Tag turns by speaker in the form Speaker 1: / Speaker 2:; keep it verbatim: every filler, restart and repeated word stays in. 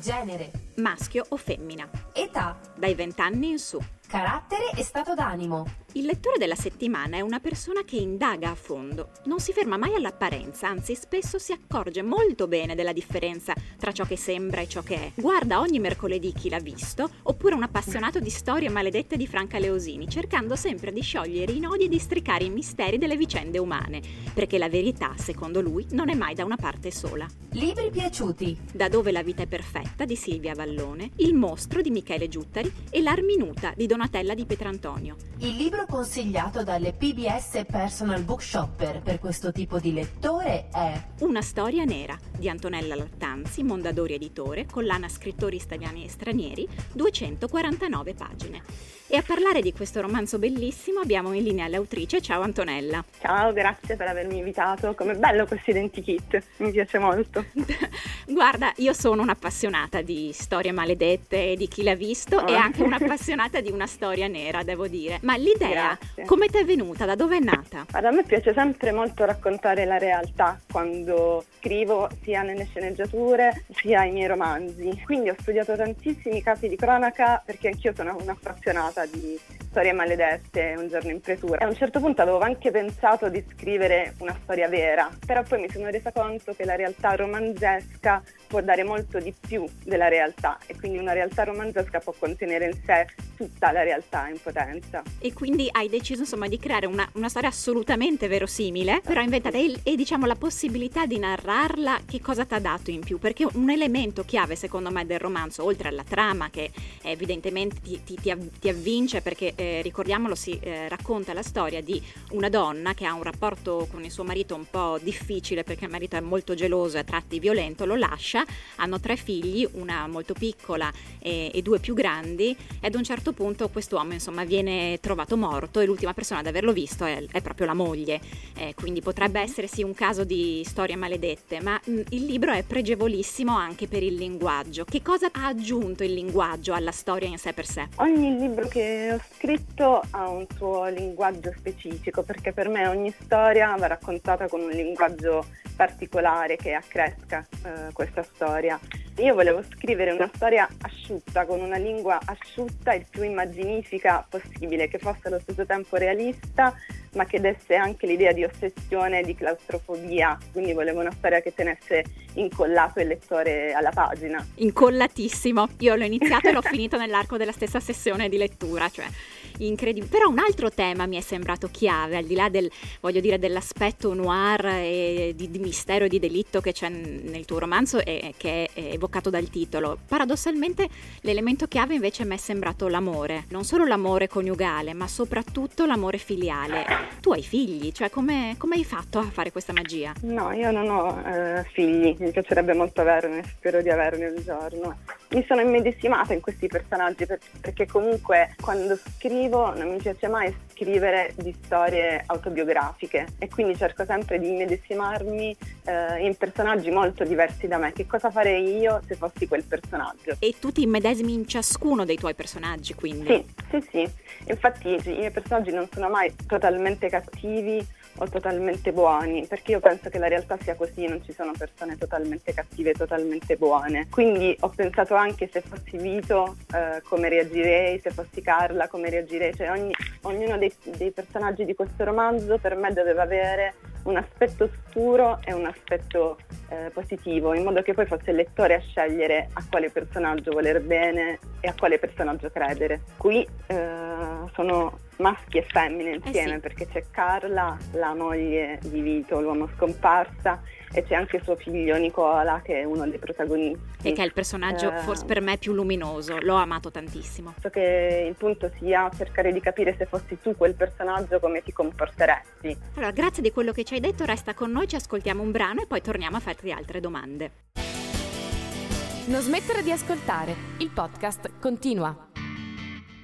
Speaker 1: Genere.
Speaker 2: Maschio o femmina.
Speaker 1: Età.
Speaker 2: Dai vent'anni in su.
Speaker 1: Carattere e stato d'animo.
Speaker 2: Il lettore della settimana è una persona che indaga a fondo. Non si ferma mai all'apparenza, anzi spesso si accorge molto bene della differenza tra ciò che sembra e ciò che è. Guarda ogni mercoledì Chi l'ha visto, oppure un appassionato di storie maledette di Franca Leosini, cercando sempre di sciogliere i nodi e di stricare i misteri delle vicende umane, perché la verità, secondo lui, non è mai da una parte sola.
Speaker 1: Libri piaciuti.
Speaker 2: Da dove la vita è perfetta di Silvia Vallone, Il mostro di Michele Giuttari e L'Arminuta di Donatella di Pietrantonio.
Speaker 1: Il libro consigliato dalle P B S Personal Bookshopper per questo tipo di lettore è
Speaker 2: Una storia nera di Antonella Lattanzi, Mondadori Editore, collana scrittori italiani e stranieri, duecentoquarantanove pagine. E a parlare di questo romanzo bellissimo abbiamo in linea l'autrice. Ciao Antonella.
Speaker 3: Ciao, grazie per avermi invitato. Com'è bello questo identikit, mi piace molto.
Speaker 2: Guarda, io sono un'appassionata di storie maledette e di Chi l'ha visto oh. e anche un'appassionata di una storia nera, devo dire. Ma l'idea,
Speaker 3: grazie.
Speaker 2: Come ti è venuta? Da dove è nata?
Speaker 3: Allora, a me piace sempre molto raccontare la realtà quando scrivo, sia nelle sceneggiature sia i miei romanzi. Quindi ho studiato tantissimi casi di cronaca perché anch'io sono un'appassionata di storie maledette, Un giorno in pretura. E a un certo punto avevo anche pensato di scrivere una storia vera, però poi mi sono resa conto che la realtà romanzesca può dare molto di più della realtà e quindi una realtà romanzesca può contenere in sé tutta la realtà in potenza.
Speaker 2: E quindi hai deciso insomma di creare una, una storia assolutamente verosimile, però inventata e, e diciamo la possibilità di narrarla, che cosa ti ha dato in più? Perché un elemento chiave secondo me del romanzo, oltre alla trama che evidentemente ti, ti, ti, av- ti avvince perché eh, ricordiamolo si eh, racconta la storia di una donna che ha un rapporto con il suo marito un po' difficile perché il marito è molto geloso e a tratti violento, lo lascia, hanno tre figli, una molto piccola e, e due più grandi, e ad un certo punto quest'uomo insomma viene trovato morto e l'ultima persona ad averlo visto è, è proprio la moglie, eh, quindi potrebbe essere sì un caso di storie maledette, ma mh, il libro è pregevolissimo anche per il linguaggio. Che cosa ha aggiunto il linguaggio alla storia in sé per sé?
Speaker 3: Ogni libro che ho scritto ha un suo linguaggio specifico, perché per me ogni storia va raccontata con un linguaggio particolare che accresca eh, questa storia. Io volevo scrivere una storia asciutta, con una lingua asciutta, il più immaginifica possibile, che fosse allo stesso tempo realista, ma che desse anche l'idea di ossessione e di claustrofobia. Quindi volevo una storia che tenesse incollato il lettore alla pagina.
Speaker 2: Incollatissimo. Io l'ho iniziato e l'ho finito nell'arco della stessa sessione di lettura, cioè incredibile. Però un altro tema mi è sembrato chiave, al di là del, voglio dire, dell'aspetto noir e di, di mistero e di delitto che c'è nel tuo romanzo e che è evocato dal titolo. Paradossalmente l'elemento chiave invece mi è sembrato l'amore, non solo l'amore coniugale, ma soprattutto l'amore filiale. Tu hai figli, cioè come, come hai fatto a fare questa magia?
Speaker 3: No, io non ho eh, figli, mi piacerebbe molto averne, spero di averne un giorno. Mi sono immedesimata in questi personaggi per, perché comunque quando scrivo non mi piace mai scrivere di storie autobiografiche e quindi cerco sempre di immedesimarmi eh, in personaggi molto diversi da me. Che cosa farei io se fossi quel personaggio?
Speaker 2: E tu ti immedesimi in ciascuno dei tuoi personaggi, quindi?
Speaker 3: Sì, sì, sì. Infatti i miei personaggi non sono mai totalmente cattivi o totalmente buoni, perché io penso che la realtà sia così, non ci sono persone totalmente cattive e totalmente buone. Quindi ho pensato anche se fossi Vito eh, come reagirei, se fossi Carla come reagirei, cioè ogni, ognuno dei, dei personaggi di questo romanzo per me doveva avere un aspetto oscuro e un aspetto eh, positivo, in modo che poi fosse il lettore a scegliere a quale personaggio voler bene e a quale personaggio credere. Qui eh, sono maschi e femmine insieme, eh sì. Perché c'è Carla, la moglie di Vito, l'uomo scomparsa, e c'è anche suo figlio Nicola, che è uno dei protagonisti.
Speaker 2: E che è il personaggio eh, forse per me più luminoso, l'ho amato tantissimo.
Speaker 3: So che il punto sia cercare di capire se fossi tu quel personaggio come ti comporteresti.
Speaker 2: Allora, grazie di quello che ci hai detto, resta con noi, ci ascoltiamo un brano e poi torniamo a farti altre domande.
Speaker 4: Non smettere di ascoltare, il podcast continua.